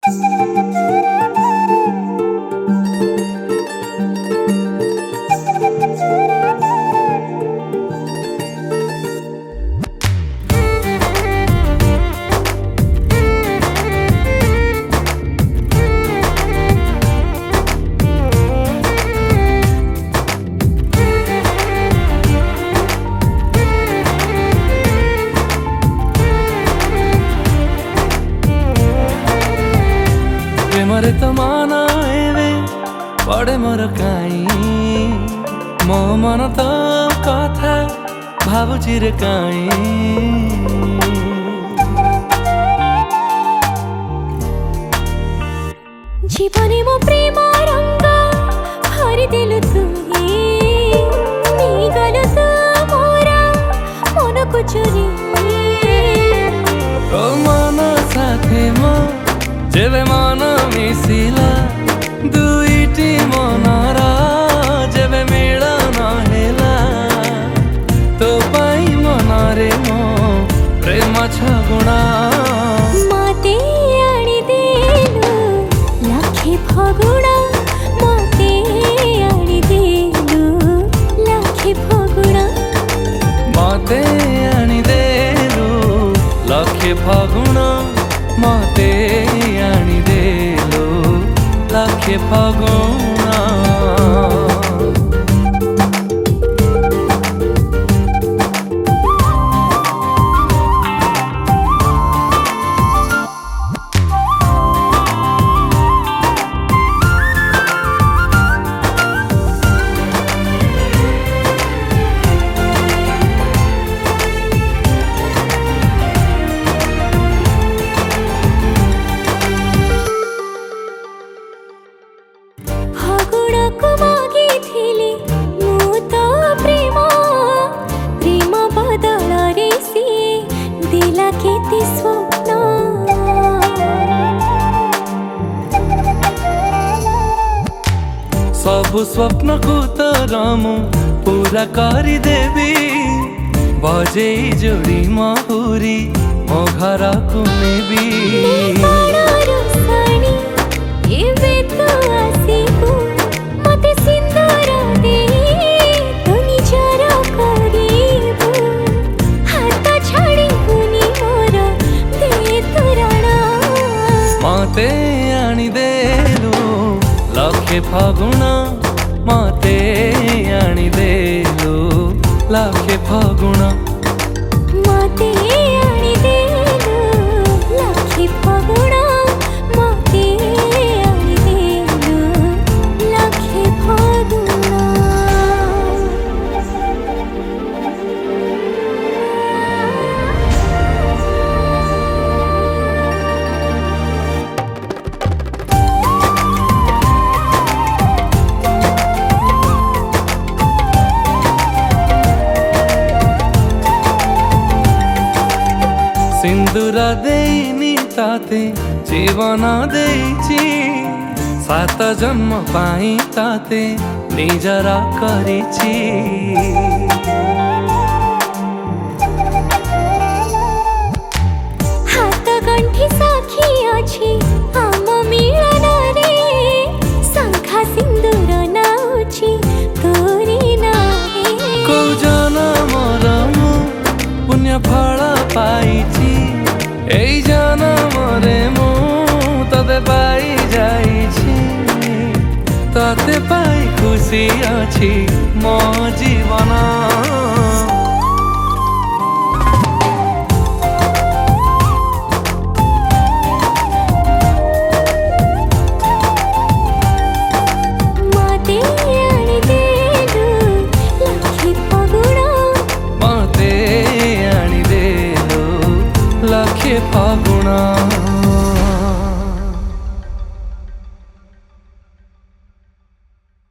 प्रेमरे तो मन एवे पड़े मोर काई मो मन तो कथा भावुची रे काई जीवने मो प्रेम रंग भरी देलु तुही गलु तू मोरा मन को चोरी तो मन साथे मो जेबे मन मिसिला दुईटी मनर जेबे मिलन हेला तो पाई मनरे मो प्रेम छगुणा मते आनी देलु लाखे फगुणा मते आनी देलु लाखे फगुणा मते आनी देलु लाखे फगुणा मते आनी देलु लाखे फगुणा सबु स्वप्न को तरमु पूरा करी देवी बजे जोड़ी महुरी मो घर को नेबी मते आनी देलु लाखे फगुणा मते आनी देलु लाखे फगुणा मते आनी देलु लाखे फगुणा मते आनी देलु लाखे फगुणा सिंदूर देनी ताते जीवन देइची सात जन्म पाई ताते निजरा करिची हाथ गंठी साखी अछि आम मिलन रे शंखा सिंदूर नाउची तोरी नाहे को जनमर मु पुण्य फल पाइची एई जनमरे मु तते पाई जाइछी तते पाई खुशी अछि मो जीवन मते आनी देलु लाखे फगुणा मते आनी देलु लाखे फगुणा।